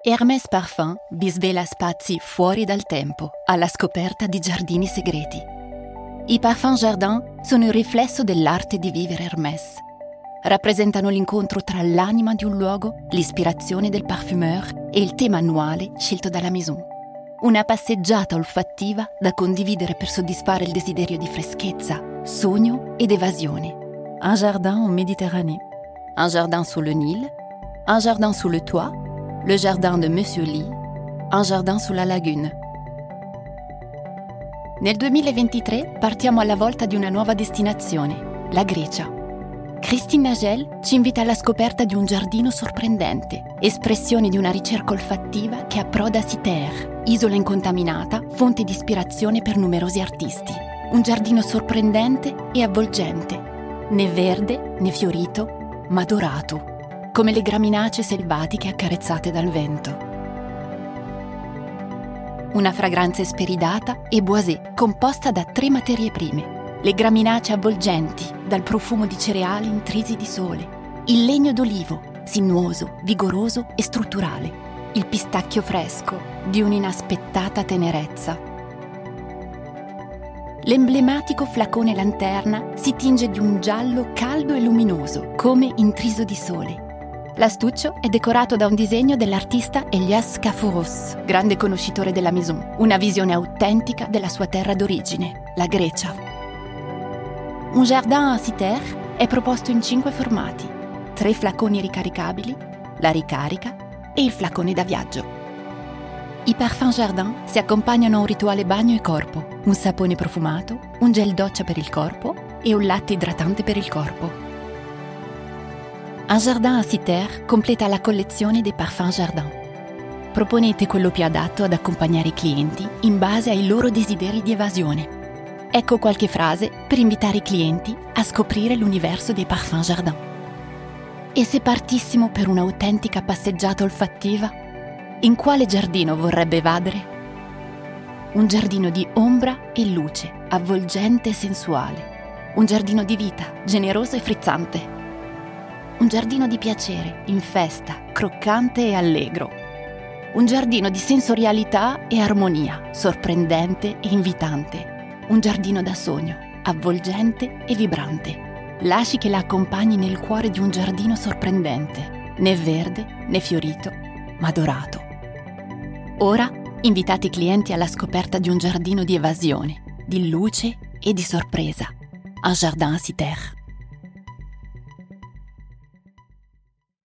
Hermès Parfum vi svela spazi fuori dal tempo, alla scoperta di giardini segreti. I Parfum Jardin sono il riflesso dell'arte di vivere Hermès. Rappresentano l'incontro tra l'anima di un luogo, l'ispirazione del parfumeur e il tema annuale scelto dalla Maison. Una passeggiata olfattiva da condividere per soddisfare il desiderio di freschezza, sogno ed evasione. Un jardin en Méditerranée, un jardin sous le Nil, un jardin sous le toit, le jardin de Monsieur Lee, un jardin sulla lagune. Nel 2023 partiamo alla volta di una nuova destinazione, la Grecia. Christine Nagel ci invita alla scoperta di un giardino sorprendente, espressione di una ricerca olfattiva che approda a Citerre, isola incontaminata, fonte di ispirazione per numerosi artisti. Un giardino sorprendente e avvolgente, né verde né fiorito, ma dorato, come le graminacee selvatiche accarezzate dal vento. Una fragranza esperidata e boisée composta da 3 materie prime. Le graminacee avvolgenti, dal profumo di cereali intrisi di sole. Il legno d'olivo, sinuoso, vigoroso e strutturale. Il pistacchio fresco, di un'inaspettata tenerezza. L'emblematico flacone lanterna si tinge di un giallo caldo e luminoso, come intriso di sole. L'astuccio è decorato da un disegno dell'artista Elias Kaforos, grande conoscitore della Maison, una visione autentica della sua terra d'origine, la Grecia. Un jardin à Citerre è proposto in 5 formati: 3 flaconi ricaricabili, la ricarica e il flacone da viaggio. I Parfum Jardin si accompagnano a un rituale bagno e corpo, un sapone profumato, un gel doccia per il corpo e un latte idratante per il corpo. Un jardin à Citerre completa la collezione dei Parfum Jardin. Proponete quello più adatto ad accompagnare i clienti in base ai loro desideri di evasione. Ecco qualche frase per invitare i clienti a scoprire l'universo dei Parfum Jardin. E se partissimo per un'autentica passeggiata olfattiva? In quale giardino vorrebbe evadere? Un giardino di ombra e luce, avvolgente e sensuale. Un giardino di vita, generoso e frizzante. Un giardino di piacere, in festa, croccante e allegro. Un giardino di sensorialità e armonia, sorprendente e invitante. Un giardino da sogno, avvolgente e vibrante. Lasci che la accompagni nel cuore di un giardino sorprendente, né verde né fiorito, ma dorato. Ora invitate i clienti alla scoperta di un giardino di evasione, di luce e di sorpresa. Un jardin à Citerre.